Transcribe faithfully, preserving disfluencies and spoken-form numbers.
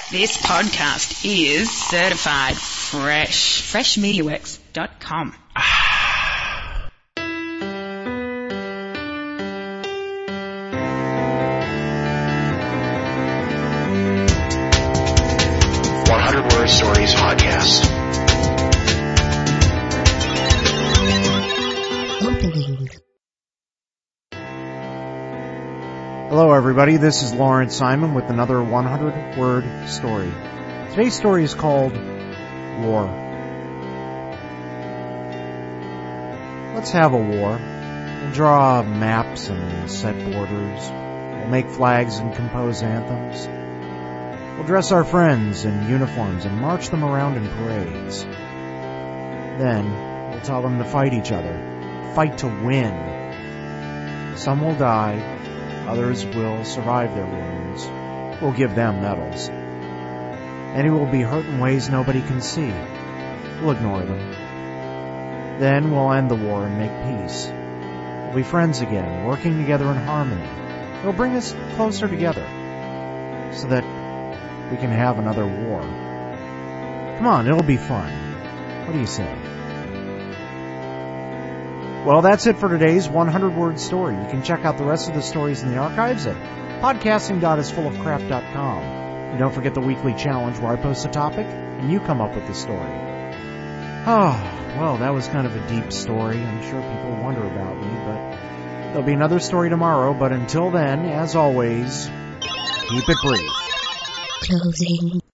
This podcast is certified fresh. fresh media works dot com. one hundred Word Stories Podcast. Opening. Hello everybody, this is Lawrence Simon with another one hundred word story. Today's story is called War. Let's have a war. We'll draw maps and set borders. We'll make flags and compose anthems. We'll dress our friends in uniforms and march them around in parades. Then we'll tell them to fight each other. Fight to win. Some will die. Others will survive their wounds. We'll give them medals. Many will be hurt in ways nobody can see. We'll ignore them. Then we'll end the war and make peace. We'll be friends again, working together in harmony. It'll bring us closer together so that we can have another war. Come on, it'll be fun. What do you say? Well, that's it for today's one hundred word story. You can check out the rest of the stories in the archives at podcasting dot is full of crap dot com. And don't forget the weekly challenge where I post a topic and you come up with the story. Oh, well, that was kind of a deep story. I'm sure people wonder about me, but there'll be another story tomorrow. But until then, as always, keep it brief. Closing.